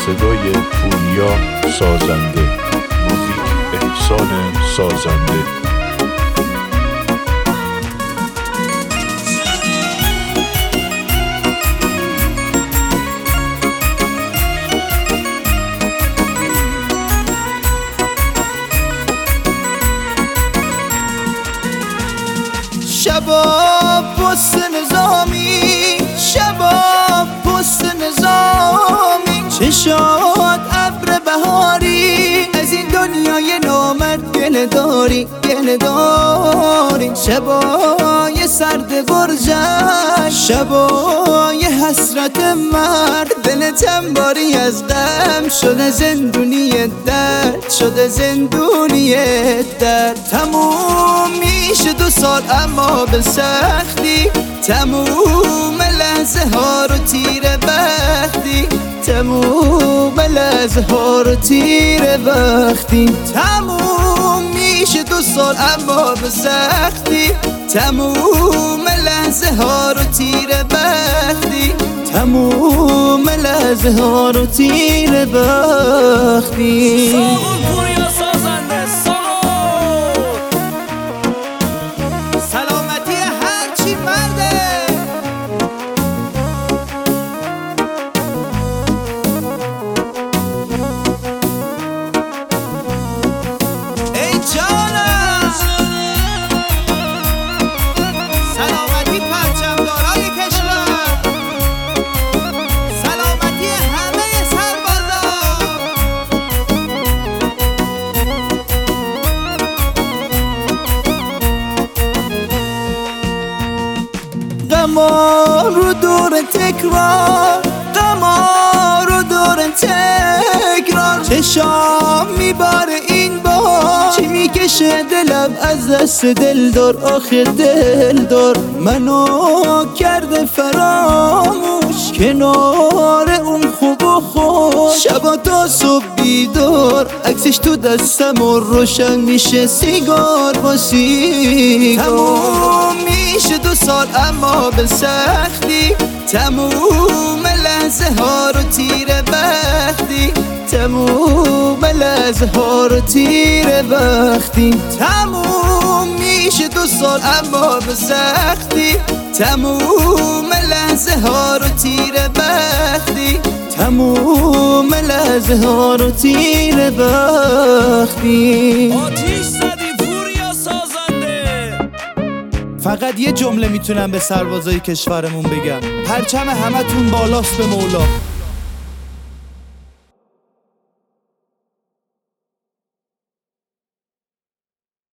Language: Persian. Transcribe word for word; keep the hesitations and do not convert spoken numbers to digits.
صدای پوریا سازنده، موزیک احسان سازنده. شباب پست نظامی، شباب پست نظامی، چشات ابر بهاری، از این دنیای نامرد گله داری گله داری. شبای سرد برجن، شبای حسرت مرد، دل تنباری از غم شده زندونی درد، شده زندونی درد. تموم میشه دو سال اما به سختی، تموم لحظه ها رو تیر بختی، تموم لحظه ها رو تیر بختی. تموم میشه دو سال اما به سختی، تموم لحظه ها رو تیر بختی، تموم لحظه ها رو تیر بختی. ساغون پوریا سازنده، ساغون سلامتی هرچی مرده. ای جانم سلامتی پرچمدارای کشور، سلامتی همه سربازان. غمار رو دور تکرار، غمار رو دور تکرار، چشام میباره این بار، چی میکشه دلم از دست دلدار. آخه دلدار منو کرده فراموش، کنار اون خوب و خوش، شبا تا صبح بیدار، عکسش تو دستم و روشن میشه سیگار با سیگار. تموم میشه دو سال اما به سختی، تموم لحظه ها رو تیر بختی، تموم لحظه ها رو تیر بختی. تموم میشه دو سال اما به سختی، تموم لحظه ها رو تیر بختی، تموم لحظه ها رو تیر بختی. آتیش زدی پوریا سازنده. فقط یه جمله میتونم به سربازای کشورمون بگم، پرچم همتون بالاست به مولا.